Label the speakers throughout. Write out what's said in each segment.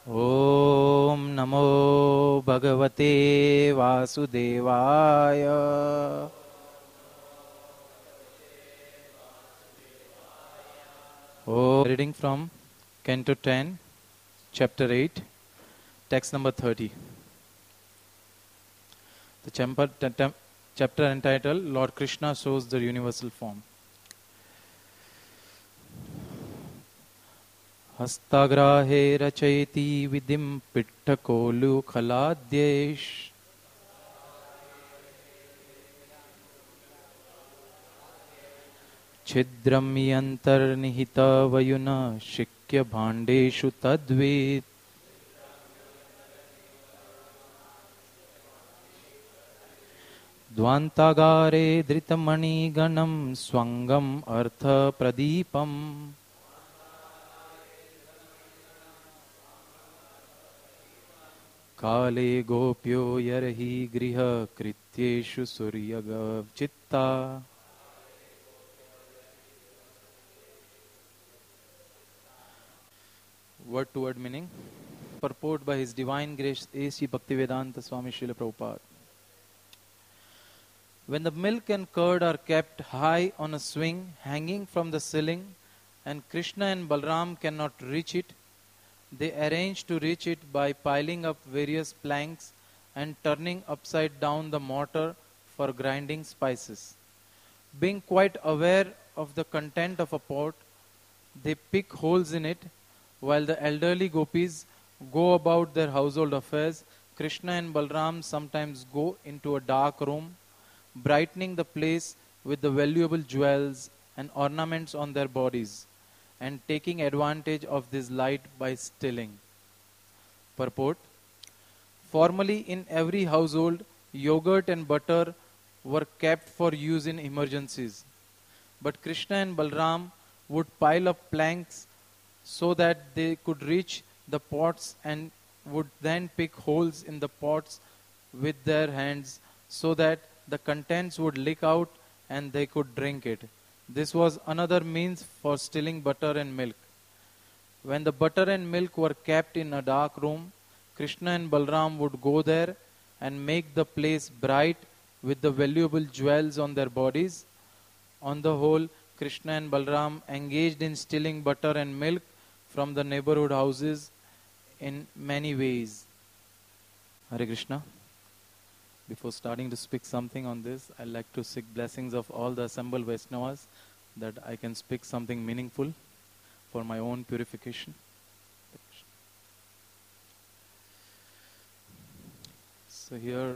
Speaker 1: ॐ नमो भगवते वासुदेवाय। Reading from Canto 10, Chapter 8, text number 30. The chapter entitled Lord Krishna Shows the Universal Form. हस्ताग्राहे रचयति विधिं पिट्ठकोलुखलाद्यैष छिद्रं यन्तर्निहितवयुना शिक्य भाण्डेषु तद्वेत् द्वान्तागारे धृतमणिगणं स्वङ्गम् अर्थप्रदीपम् काले गोप्यो यर्हि गृहकृत्येषु सूर्यगचित्ता Word to word meaning. Purport by His Divine Grace A.C. Bhaktivedanta Swami Srila Prabhupada. When the milk and curd are kept high on a swing hanging from the ceiling and Krishna and Balram cannot reach it, they arrange to reach it by piling up various planks and turning upside down the mortar for grinding spices. Being quite aware of the content of a pot, they pick holes in it. While the elderly gopis go about their household affairs, Krishna and Balram sometimes go into a dark room, brightening the place with the valuable jewels and ornaments on their bodies, and taking advantage of this light by stealing. Purport. Formerly in every household, yogurt and butter were kept for use in emergencies. But Krishna and Balram would pile up planks so that they could reach the pots and would then pick holes in the pots with their hands so that the contents would leak out and they could drink it. This was another means for stealing butter and milk. When the butter and milk were kept in a dark room, Krishna and Balram would go there and make the place bright with the valuable jewels on their bodies. On the whole, Krishna and Balram engaged in stealing butter and milk from the neighborhood houses in many ways. Hare Krishna. Before starting to speak something on this, I'd like to seek blessings of all the assembled Vaishnavas that I can speak something meaningful for my own purification. So here,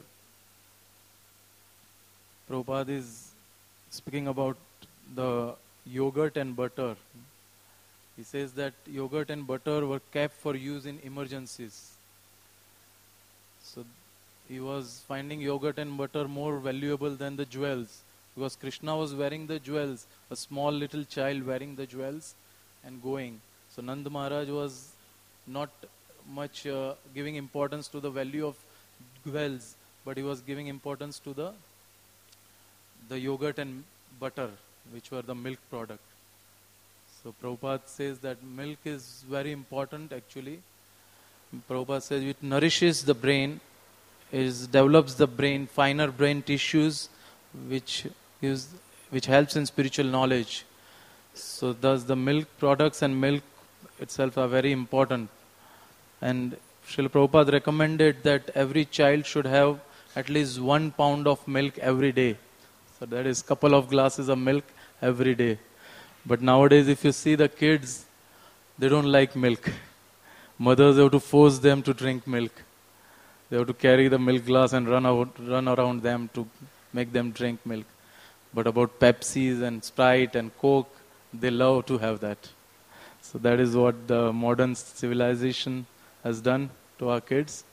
Speaker 1: Prabhupada is speaking about the yogurt and butter. He says that yogurt and butter were kept for use in emergencies. So he was finding yogurt and butter more valuable than the jewels, because Krishna was wearing the jewels, a small little child wearing the jewels and going. So Nanda Maharaj was not much giving importance to the value of jewels, but he was giving importance to the yogurt and butter, which were the milk product. So Prabhupada says that milk is very important actually. Prabhupada says it nourishes the brain, develops the brain, finer brain tissues, which helps in spiritual knowledge. So thus the milk products and milk itself are very important. And Srila Prabhupada recommended that every child should have at least 1 pound of milk every day. So that is couple of glasses of milk every day. But nowadays, if you see the kids, they don't like milk. Mothers have to force them to drink milk. They have to carry the milk glass and run around them to make them drink milk. But about Pepsis and Sprite and Coke, they love to have that. So that is what the modern civilization has done to our kids.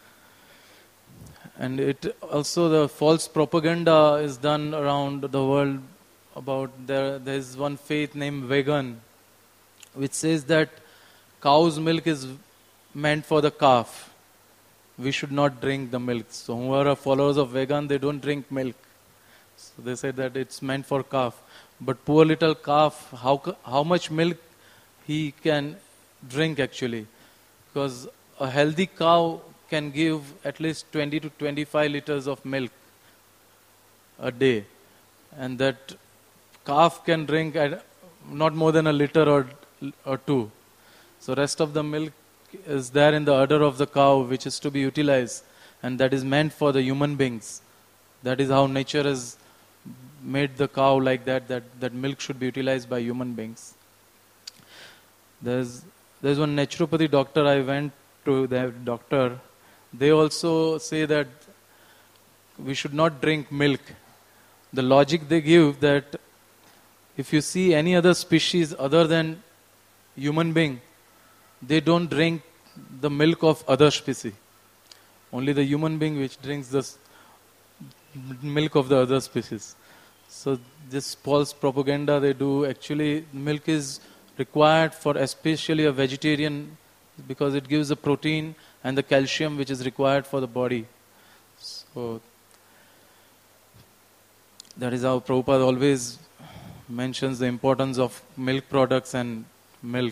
Speaker 1: And it also, the false propaganda is done around the world about there is one faith named vegan, which says that cow's milk is meant for the calf. We should not drink the milk. So whoever are followers of vegan, they don't drink milk. So they say that it's meant for calf. But poor little calf, how much milk he can drink actually? Because a healthy cow can give at least 20 to 25 liters of milk a day, and that calf can drink at not more than a liter or two. So rest of the milk is there in the udder of the cow, which is to be utilized, and that is meant for the human beings. That is how nature has made the cow like that milk should be utilized by human beings. There's one naturopathy doctor, I went to that doctor. They also say that we should not drink milk. The logic they give that if you see any other species other than human being, they don't drink the milk of other species. Only the human being which drinks the milk of the other species. So this false propaganda they do, actually milk is required for especially a vegetarian because it gives the protein and the calcium which is required for the body. So that is how Prabhupada always mentions the importance of milk products and milk.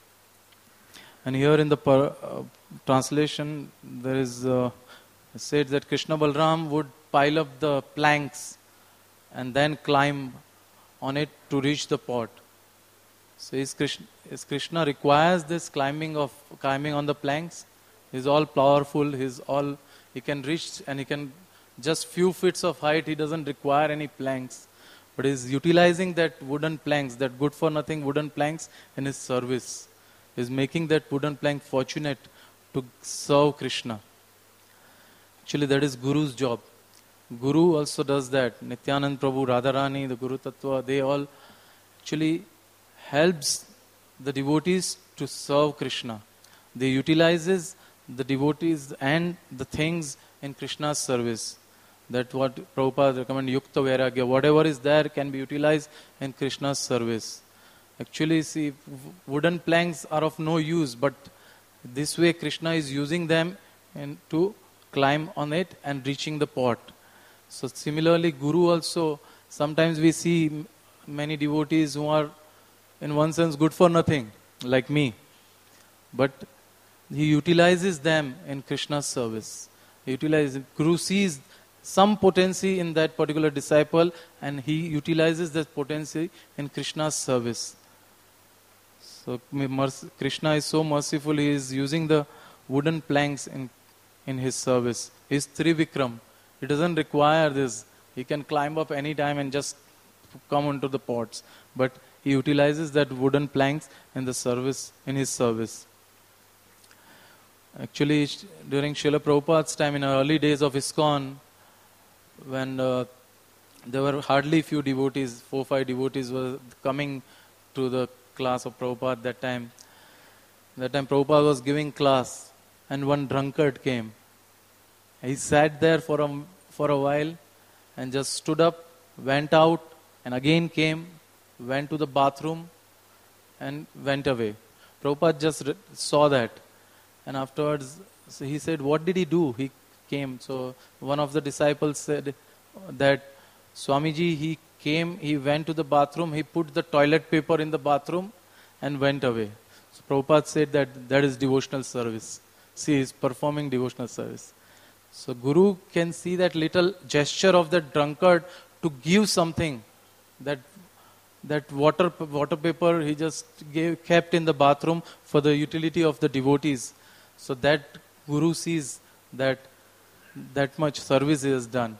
Speaker 1: And here in the translation, there is said that Krishna Balram would pile up the planks and then climb on it to reach the pot. So is Krishna requires this climbing on the planks? He's all powerful. He can reach, and he can just few feet of height. He doesn't require any planks, but he's utilizing that wooden planks, that good for nothing wooden planks, in his service. Is making that wooden plank fortunate to serve Krishna. Actually, that is Guru's job. Guru also does that. Nityanand Prabhu, Radharani, the Guru Tattva, they all actually helps the devotees to serve Krishna. They utilizes the devotees and the things in Krishna's service. That's what Prabhupada recommend, Yukta Vairagya. Whatever is there can be utilized in Krishna's service. Actually, see, wooden planks are of no use, but this way Krishna is using them to climb on it and reaching the pot. So similarly, Guru also, sometimes we see many devotees who are in one sense good for nothing, like me. But he utilizes them in Krishna's service. Guru sees some potency in that particular disciple and he utilizes that potency in Krishna's service. So Krishna is so merciful, he is using the wooden planks in his service. He is Trivikram. He doesn't require this. He can climb up any time and just come into the pots. But he utilizes that wooden planks in his service. Actually, during Srila Prabhupada's time, in the early days of ISKCON, when there were hardly few devotees, 4 or 5 devotees were coming to the class of Prabhupada that time. That time Prabhupada was giving class and one drunkard came. He sat there for a while and just stood up, went out and again came, went to the bathroom and went away. Prabhupada just saw that. And afterwards he said, what did he do? He came. So one of the disciples said that Swamiji, he came, he went to the bathroom, he put the toilet paper in the bathroom and went away. So Prabhupada said that is devotional service. See, he is performing devotional service. So Guru can see that little gesture of the drunkard to give something. That water paper he just kept in the bathroom for the utility of the devotees. So that Guru sees that much service he has done.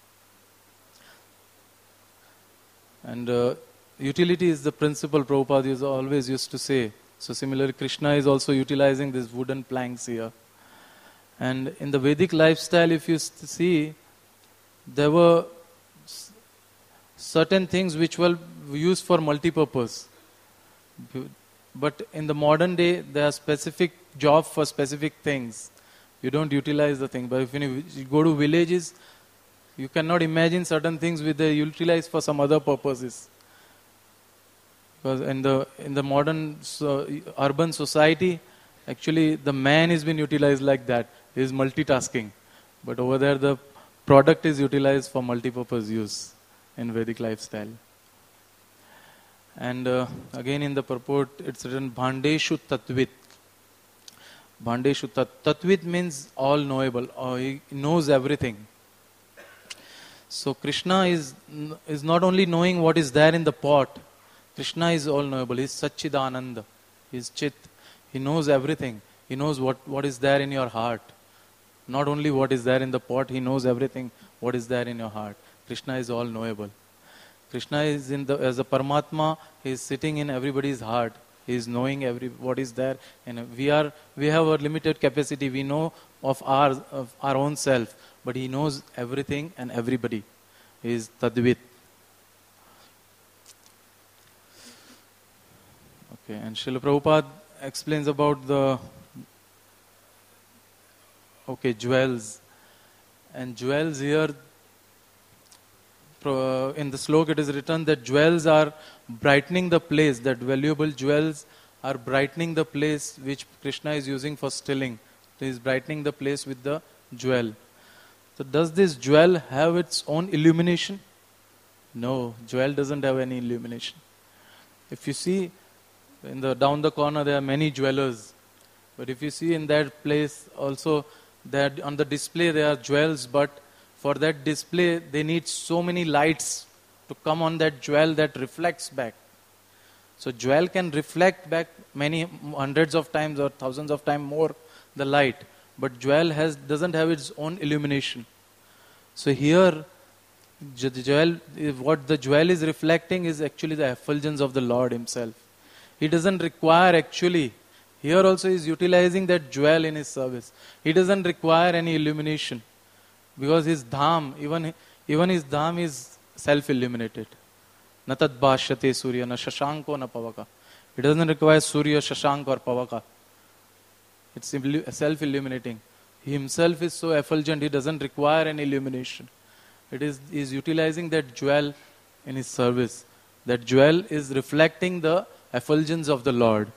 Speaker 1: And utility is the principle, Prabhupada always used to say. So similarly, Krishna is also utilizing these wooden planks here. And in the Vedic lifestyle, if you see, there were certain things which were used for multi-purpose. But in the modern day, there are specific jobs for specific things. You don't utilize the thing. But if you go to villages, you cannot imagine certain things which they utilize for some other purposes. Because in the modern urban society, actually the man has been utilized like that. He is multitasking. But over there the product is utilized for multi-purpose use in Vedic lifestyle. And again in the purport it's written Bhandeshu Tatvit. Bhandeshu Tatvit means all knowable, or he knows everything. So Krishna is not only knowing what is there in the pot. Krishna is all knowable. He is Satchidananda. He is Chit. He knows everything. He knows what is there in your heart. Not only what is there in the pot, he knows everything what is there in your heart. Krishna is all knowable. Krishna is as a Paramatma, he is sitting in everybody's heart. He is knowing what is there. And we have a limited capacity. We know of our own self. But he knows everything and everybody. He is Tadvit. Okay, and Srila Prabhupada explains about the jewels. And jewels here, in the sloka it is written that jewels are brightening the place, that valuable jewels are brightening the place which Krishna is using for stilling. He is brightening the place with the jewel. So does this jewel have its own illumination? No, jewel doesn't have any illumination. If you see down the corner there are many jewelers. But if you see in that place also, that on the display there are jewels, but for that display they need so many lights to come on that jewel that reflects back. So jewel can reflect back many hundreds of times or thousands of times more the light. But jewel doesn't have its own illumination. So here, what the jewel is reflecting is actually the effulgence of the Lord Himself. He doesn't require actually, here also He is utilizing that jewel in His service. He doesn't require any illumination. Because His dham, even His dham is self-illuminated. Na tad bhashyate surya, na shashanko na pavaka. It doesn't require surya, shashank or pavaka. It's self-illuminating. He himself is so effulgent, he doesn't require any illumination. He's utilizing that jewel in his service. That jewel is reflecting the effulgence of the Lord.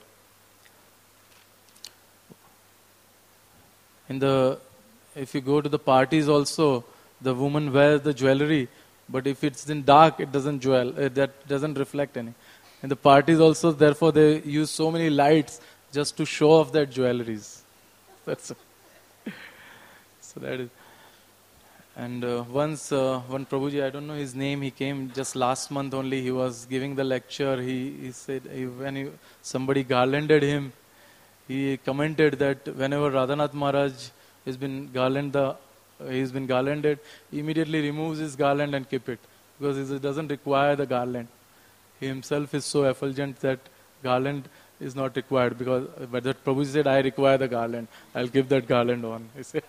Speaker 1: If you go to the parties also, the woman wears the jewelry, but if it's in dark, it doesn't that doesn't reflect any. In the parties also, therefore, they use so many lights just to show off their jewelries. So that is. And once one Prabhuji, I don't know his name, he came just last month only. He was giving the lecture. He said when somebody garlanded him, he commented that whenever Radhanath Maharaj has been garlanded, he immediately removes his garland and keep it, because he doesn't require the garland. He himself is so effulgent that garland is not required, but that Prabhuji said, I require the garland. I'll give that garland on. He said.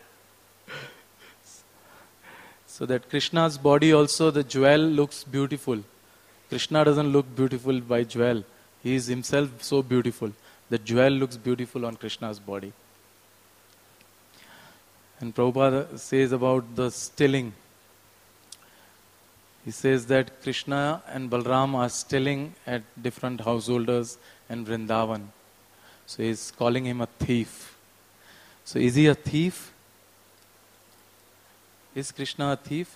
Speaker 1: So that Krishna's body also, the jewel looks beautiful. Krishna doesn't look beautiful by jewel. He is himself so beautiful. The jewel looks beautiful on Krishna's body. And Prabhupada says about the stilling. He says that Krishna and Balram are stilling at different householders and Vrindavan. So he's calling him a thief. So is he a thief? Is Krishna a thief?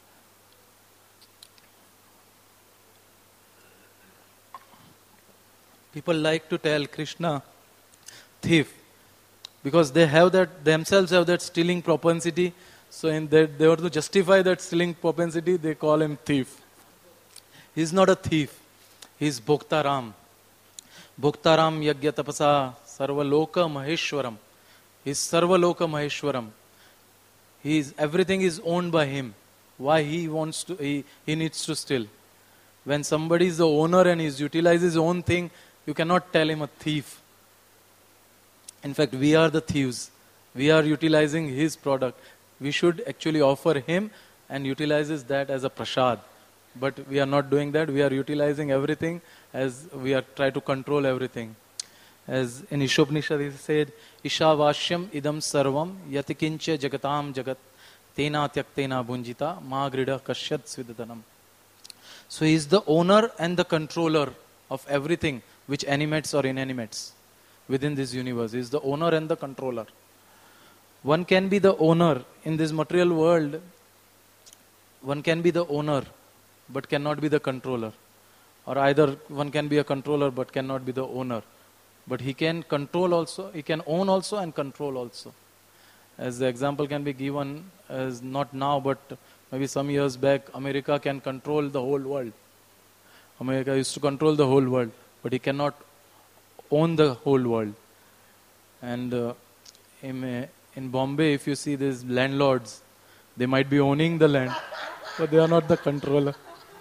Speaker 1: People like to tell Krishna thief because they themselves have that stealing propensity. So they want to justify that stealing propensity, they call him thief. He is not a thief. He is Bhoktaram. Bhoktaram Yagya Tapasa Sarvaloka Maheshwaram. He is Sarvaloka Maheshwaram. Everything is owned by him. Why he needs to steal? When somebody is the owner and he utilizes his own thing, you cannot tell him a thief. In fact, we are the thieves. We are utilizing his product. We should actually offer him and utilizes that as a prasad. But we are not doing that. We are utilizing everything as we are trying to control everything. As in Ishopanishad he said, Ishavashyam idam sarvam yatikincha jagatam jagat tena tyaktena bunjita ma grida kashyat svidadanam. So he is the owner and the controller of everything which animates or inanimates within this universe. He is the owner and the controller. One can be the owner in this material world. One can be the owner but cannot be the controller. Or either one can be a controller but cannot be the owner. But he can control also, he can own also and control also. As the example can be given as not now, but maybe some years back, America can control the whole world. America used to control the whole world, but he cannot own the whole world. And in Bombay, if you see these landlords, they might be owning the land, but they are not the controller.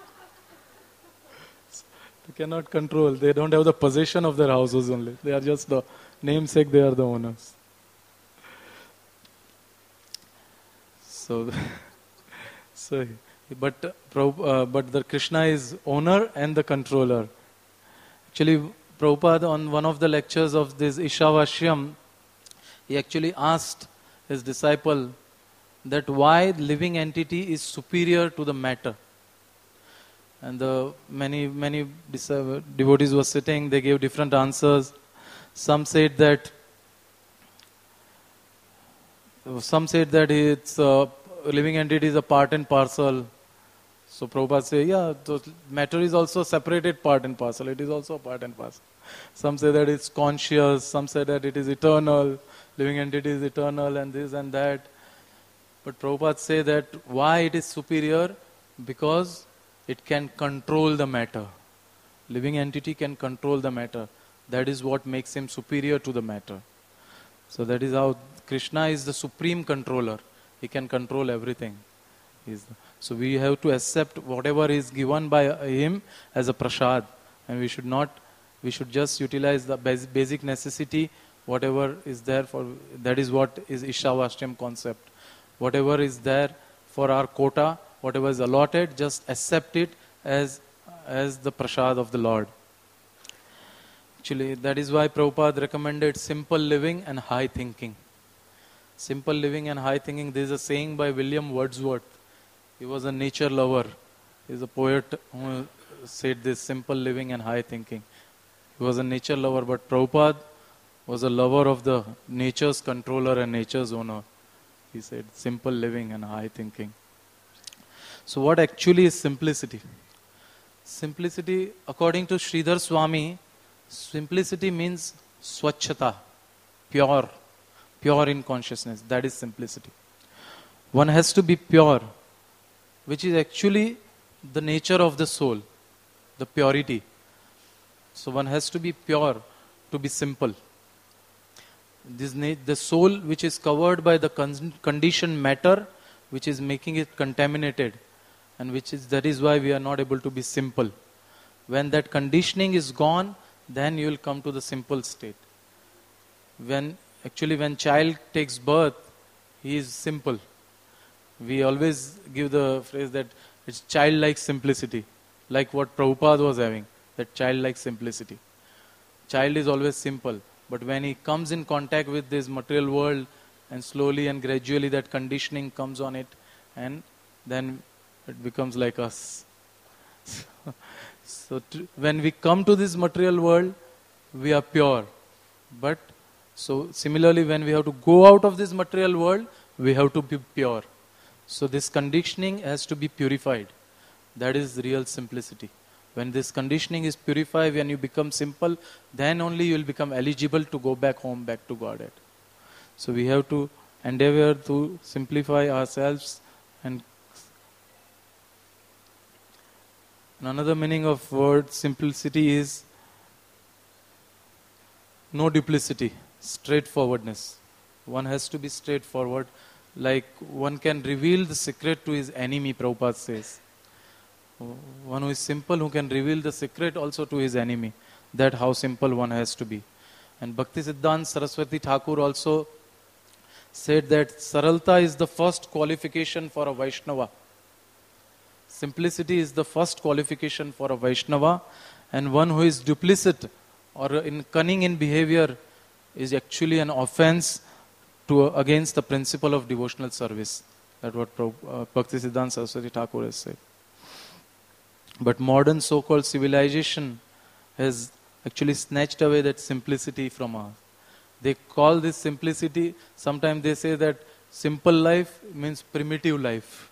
Speaker 1: They cannot control. They don't have the possession of their houses only. They are just the namesake, they are the owners. So, but the Krishna is owner and the controller. Actually, Prabhupada on one of the lectures of this Ishavashyam, he actually asked his disciple that why living entity is superior to the matter. And the many devotees were sitting, they gave different answers. Some said that it's living entity is a part and parcel. So Prabhupada said, yeah, the matter is also separated part and parcel. It is also a part and parcel. Some say that it's conscious. Some say that it is eternal. Living entity is eternal and this and that. But Prabhupada say that why it is superior? Because it can control the matter. Living entity can control the matter. That is what makes him superior to the matter. So that is how Krishna is the supreme controller. He can control everything. So we have to accept whatever is given by him as a prasad. And we should just utilize the basic necessity, whatever is there for, that is what is Ishavashyam concept. Whatever is there for our quota, whatever is allotted, just accept it as the prasad of the Lord. Actually, that is why Prabhupada recommended simple living and high thinking. Simple living and high thinking. There is a saying by William Wordsworth. He was a nature lover. He is a poet who said this, simple living and high thinking. He was a nature lover, but Prabhupada was a lover of the nature's controller and nature's owner. He said simple living and high thinking. So what actually is simplicity? Simplicity, according to Sridhar Swami, simplicity means swachhata, pure in consciousness. That is simplicity. One has to be pure, which is actually the nature of the soul, the purity. So one has to be pure to be simple. The soul which is covered by the conditioned matter, which is making it contaminated, and that is why we are not able to be simple. When that conditioning is gone, then you will come to the simple state. When child takes birth, he is simple. We always give the phrase that it's childlike simplicity, like what Prabhupada was having, that childlike simplicity. Child is always simple, but when he comes in contact with this material world, and slowly and gradually that conditioning comes on it, and then it becomes like us. So when we come to this material world, we are pure. But so similarly, when we have to go out of this material world, we have to be pure. So this conditioning has to be purified. That is real simplicity. When this conditioning is purified, when you become simple, then only you will become eligible to go back home, back to Godhead. So we have to endeavor to simplify ourselves. And another meaning of word simplicity is no duplicity, straightforwardness. One has to be straightforward. Like one can reveal the secret to his enemy, Prabhupada says. One who is simple, who can reveal the secret also to his enemy. That how simple one has to be. And Bhaktisiddhanta Saraswati Thakur also said that Saralta is the first qualification for a Vaishnava. Simplicity is the first qualification for a Vaishnava. And one who is duplicit or cunning in behavior is actually an offense against the principle of devotional service. That's what Bhaktisiddhanta Saraswati Thakur has said. But modern so-called civilization has actually snatched away that simplicity from us. They call this simplicity, sometimes they say that simple life means primitive life.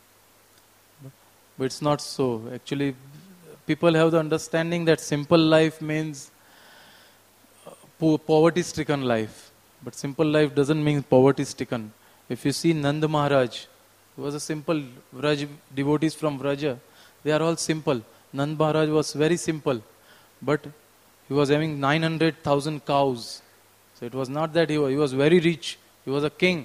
Speaker 1: But it's not so. Actually, people have the understanding that simple life means poverty-stricken life. But simple life doesn't mean poverty-stricken. If you see Nand Maharaj, he was a simple devotees from Vraja. They are all simple. Nand Maharaj was very simple, but he was having 900,000 cows. So it was not that he was very rich. He was a king,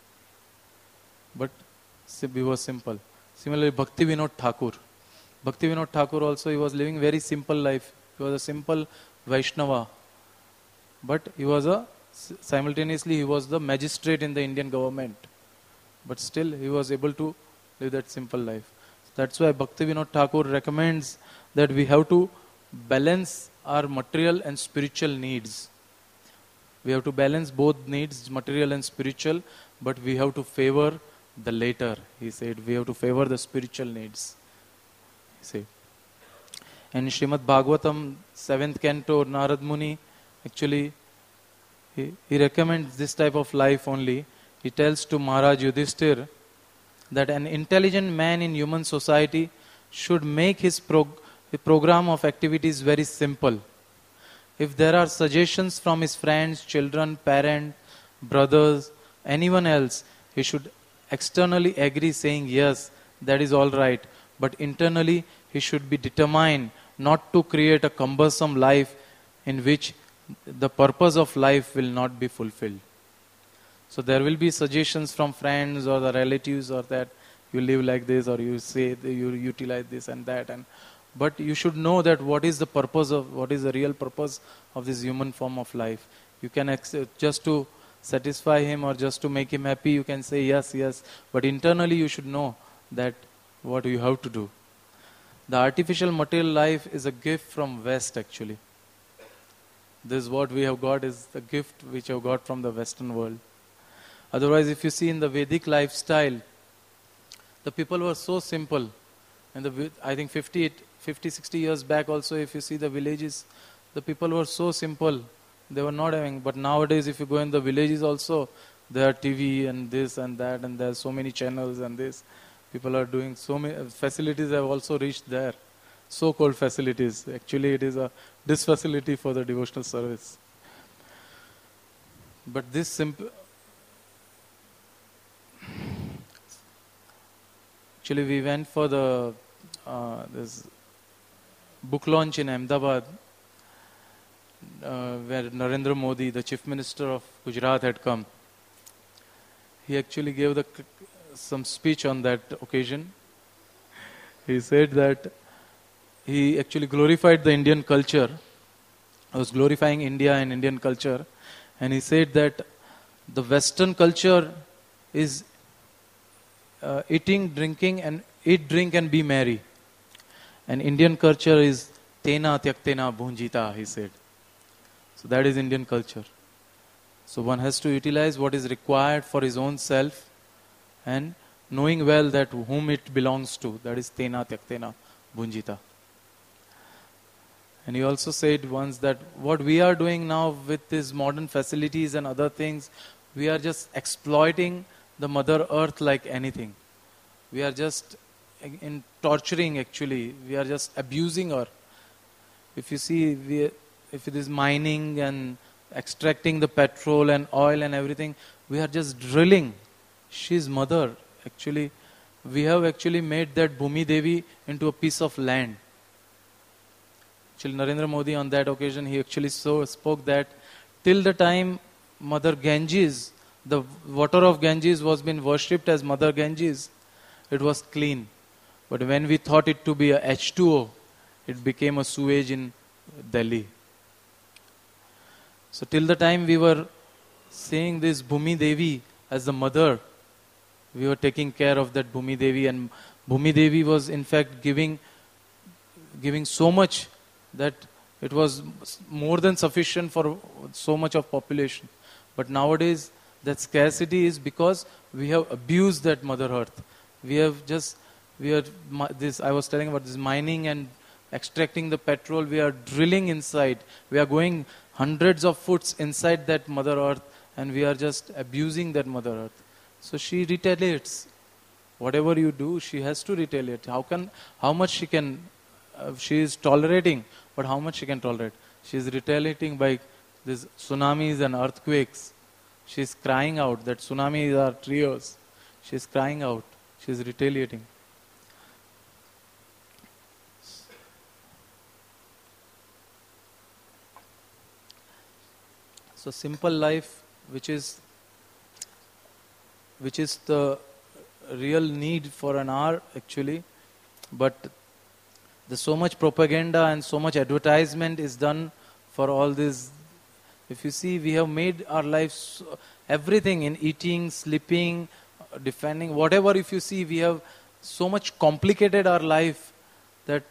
Speaker 1: but he was simple. Similarly, Bhakti Vinod Thakur. Bhakti Vinod Thakur also, he was living very simple life. He was a simple Vaishnava. But he was simultaneously he was the magistrate in the Indian government. But still he was able to live that simple life. That's why Bhakti Vinod Thakur recommends that we have to balance our material and spiritual needs. We have to balance both needs, material and spiritual, but we have to favor the later. He said we have to favor the spiritual needs. He said. And Srimad Bhagavatam, 7th canto, Narad Muni, actually, he recommends this type of life only. He tells to Maharaj Yudhishthir that an intelligent man in human society should make his program of activities very simple. If there are suggestions from his friends, children, parents, brothers, anyone else, he should externally agree saying, yes, that is all right. But internally, he should be determined not to create a cumbersome life in which the purpose of life will not be fulfilled. So there will be suggestions from friends or the relatives or that you live like this or you say you utilize this and that. But you should know that what is the real purpose of this human form of life. You can just to satisfy him or just to make him happy, you can say yes, yes. But internally you should know that what you have to do. The artificial material life is a gift from West actually. This what we have got is the gift which we have got from the Western world. Otherwise, if you see in the Vedic lifestyle, the people were so simple. And I think 50, 60 years back also, if you see the villages, the people were so simple. They were not having, but nowadays if you go in the villages also, there are TV and this and that, and there are so many channels and this. People are doing so many, facilities have also reached there. So-called facilities. Actually, it is a disfacility for the devotional service. But this simple... Actually, we went for the this book launch in Ahmedabad, where Narendra Modi, the Chief Minister of Gujarat, had come. He actually gave some speech on that occasion. He said that he actually glorified the Indian culture. He was glorifying India and Indian culture. And he said that the Western culture is eating, drinking, and eat, drink, and be merry. And Indian culture is tena tyaktena bhunjita, he said. So that is Indian culture. So one has to utilize what is required for his own self and knowing well that whom it belongs to. That is tena tyaktena bhunjita. And he also said once that what we are doing now with these modern facilities and other things, we are just exploiting the Mother Earth like anything. We are just in torturing actually. We are just abusing her. If you see, if it is mining and extracting the petrol and oil and everything, we are just drilling. She is mother. Actually, we have actually made that Bhumi Devi into a piece of land. Actually, Narendra Modi on that occasion, he actually spoke that till the time Mother Ganges, the water of Ganges was being worshipped as Mother Ganges, it was clean. But when we thought it to be a H2O, it became a sewage in Delhi. So till the time we were seeing this Bhumi Devi as the mother, we were taking care of that Bhumi Devi, and Bhumi Devi was in fact giving so much that it was more than sufficient for so much of population. But nowadays that scarcity is because we have abused that Mother Earth. I was telling about this mining and extracting the petrol. We are drilling inside. We are going hundreds of foots inside that Mother Earth, and we are just abusing that Mother Earth. So she retaliates. Whatever you do, she has to retaliate. How much she can, she is tolerating, but how much she can tolerate? She is retaliating by these tsunamis and earthquakes. She's crying out that tsunamis are tears. She's crying out. She's retaliating. So simple life, which is the real need for an hour actually, but there's so much propaganda and so much advertisement is done for all this. If you see, we have made our lives everything in eating, sleeping, defending, whatever. If you see, we have so much complicated our life that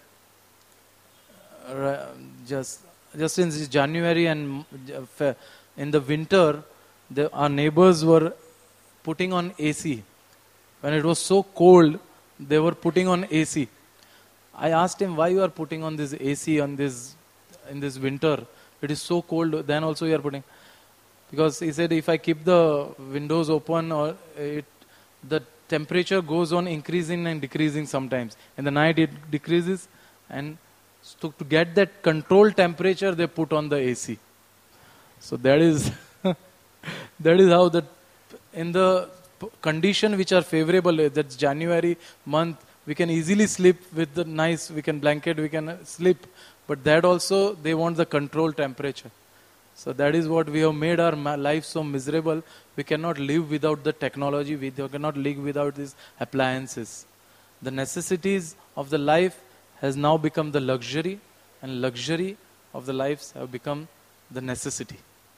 Speaker 1: just in this January and in the winter, our neighbors were putting on AC. When it was so cold, they were putting on AC. I asked him, why you are putting on this AC in this winter? It is so cold. Then also you are putting. Because he said, if I keep the windows open, or the temperature goes on increasing and decreasing sometimes. In the night it decreases, and to get that controlled temperature, they put on the AC. So that is that is how in the condition which are favorable, that's January month, we can easily sleep with the nice, we can blanket, we can sleep. But that also, they want the controlled temperature. So that is what we have made our life so miserable. We cannot live without the technology. We cannot live without these appliances. The necessities of the life has now become the luxury, and luxury of the lives have become the necessity.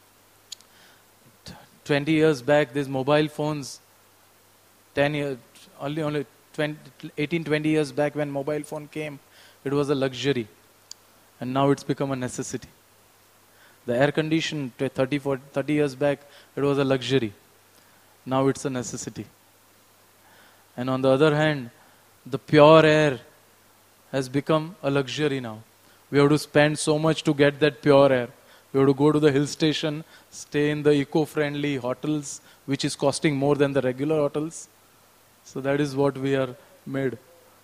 Speaker 1: 20 years back, these mobile phones, 10 years, only 18, 20 years back when mobile phone came, it was a luxury. And now it's become a necessity. The air condition 30 years back, it was a luxury. Now it's a necessity. And on the other hand, the pure air has become a luxury now. We have to spend so much to get that pure air. We have to go to the hill station, stay in the eco-friendly hotels, which is costing more than the regular hotels. So that is what we are made.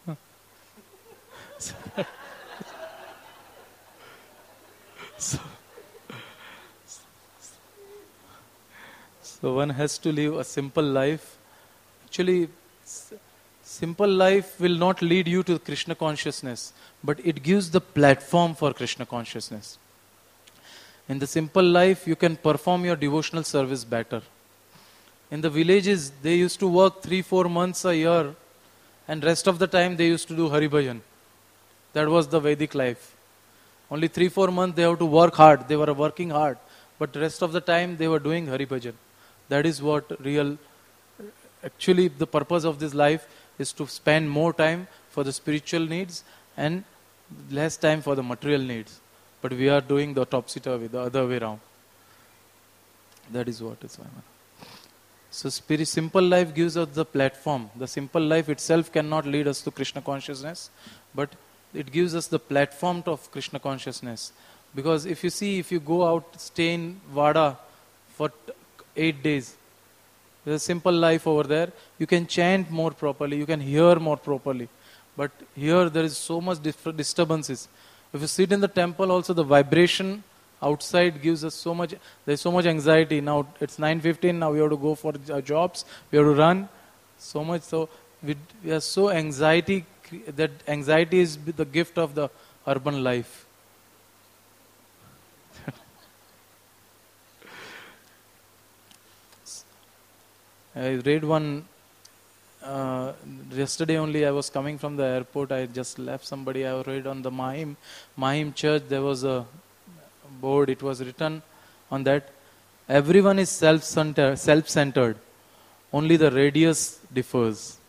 Speaker 1: So one has to live a simple life. Actually, simple life will not lead you to Krishna consciousness, but it gives the platform for Krishna consciousness. In the simple life, you can perform your devotional service better. In the villages, they used to work 3-4 months a year, and rest of the time they used to do Hari Bhajan. That was the Vedic life. Only 3-4 months they have to work hard. They were working hard. But the rest of the time they were doing Hari Bhajan. That is what actually the purpose of this life is, to spend more time for the spiritual needs and less time for the material needs. But we are doing the topsy-turvy, the other way around. That is what is. So simple life gives us the platform. The simple life itself cannot lead us to Krishna consciousness, but it gives us the platform of Krishna consciousness. Because if you go out, stay in Vada for 8 days, there's a simple life over there. You can chant more properly, you can hear more properly. But here there is so much disturbances. If you sit in the temple also, the vibration outside gives us so much, there's so much anxiety. Now it's 9:15, now we have to go for our jobs, we have to run. So much so, we are so anxiety, that anxiety is the gift of the urban life. I read one, yesterday only I was coming from the airport, I just left somebody, I read on the Mahim church, there was a board, it was written on that, everyone is self-centered, only the radius differs.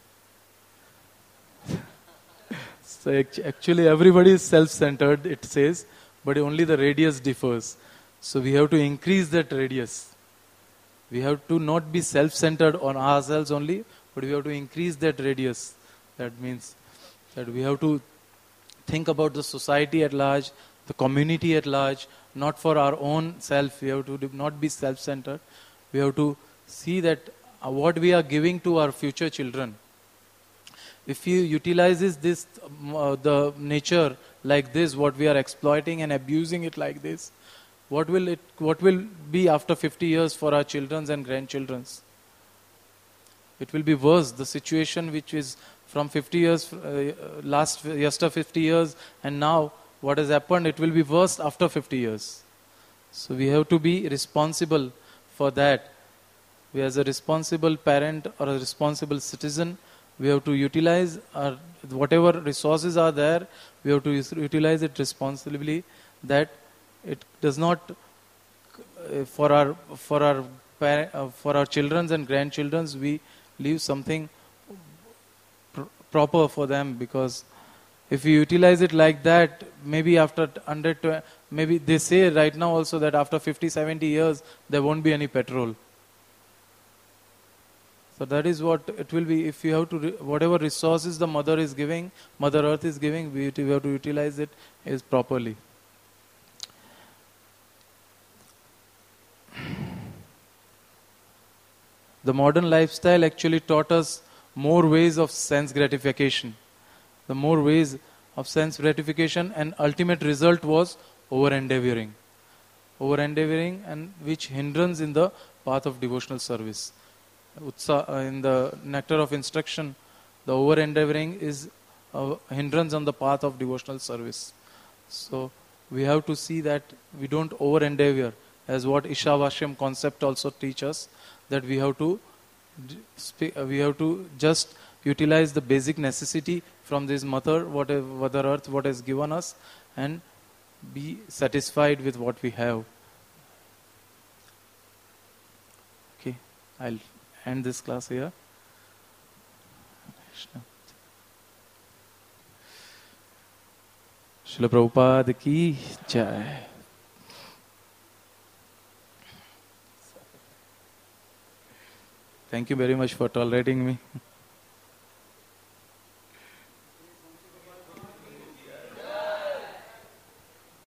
Speaker 1: So actually everybody is self-centered, it says, but only the radius differs. So we have to increase that radius. We have to not be self-centered on ourselves only, but we have to increase that radius. That means that we have to think about the society at large, the community at large, not for our own self. We have to not be self-centered. We have to see that what we are giving to our future children. If he utilizes this, the nature like this, what we are exploiting and abusing it like this, What will be after 50 years for our children's and grandchildren's? It will be worse. The situation which is from 50 years, yesterday 50 years, and now what has happened, it will be worse after 50 years. So we have to be responsible for that. We as a responsible parent or a responsible citizen, we have to utilize our, whatever resources are there, we have to utilize it responsibly, that it does not, for our children's and grandchildren's, we leave something proper for them, because if we utilize it like that, maybe after 100, maybe they say right now also that after 50, 70 years, there won't be any petrol. So that is what it will be. If you have to, whatever resources the Mother is giving, Mother Earth is giving, we have to utilize it is properly. The modern lifestyle actually taught us more ways of sense gratification. The more ways of sense gratification, and ultimate result was over-endeavoring. Over-endeavoring, and which hindrance in the path of devotional service. In the nectar of instruction, the over-endeavoring is a hindrance on the path of devotional service. So we have to see that we don't over-endeavor, as what Ishavashyam concept also teaches, that we have to just utilize the basic necessity from this Mother Earth, what has given us, and be satisfied with what we have. Okay, I'll end this class here. Srila Prabhupada ki jai. Thank you very much for tolerating me.